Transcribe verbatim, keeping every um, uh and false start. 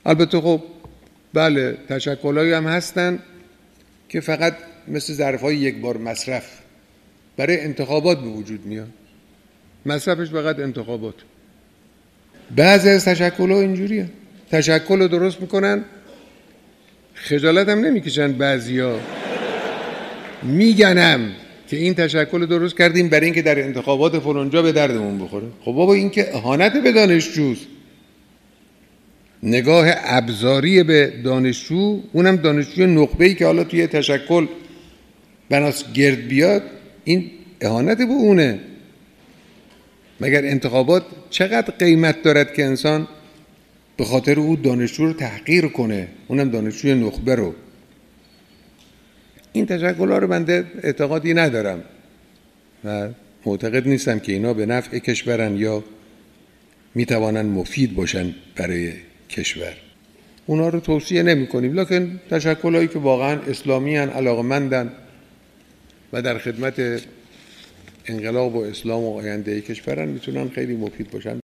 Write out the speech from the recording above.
البته خب بله تشکل‌هایی هم هستن که فقط مثل ظرف‌های یک بار مصرف برای انتخابات به وجود میاد، مصرفش فقط انتخابات. بعضی از تشکل‌ها اینجوریه، تشکل رو درست میکنن، خجالت هم نمیکشن، بعضیا میگنم که این تشکل رو درست کردیم برای اینکه در انتخابات فلانجا به دردمون بخوره. خب بابا این که اهانت به دانشجوست، نگاه ابزاری به دانشجو، اونم دانشجوی نخبه‌ای که حالا توی تشکل بناس گرد بیاد، این اهانت به اونه. مگر انتخابات چقدر قیمت دارد که انسان به خاطر او دانشجو رو تحقیر کنه، اونم دانشجوی نخبه رو؟ این تشکل‌ها رو بنده اعتقادی ندارم و معتقد نیستم که اینا به نفع کشورن یا میتوانن مفید باشن برای کشور. اونا رو توصیه نمی کنیم، لکن تشکل‌هایی که واقعا اسلامی هن، علاقمندن و در خدمت انقلاب و اسلام و آینده کشورن میتونن خیلی مفید باشن.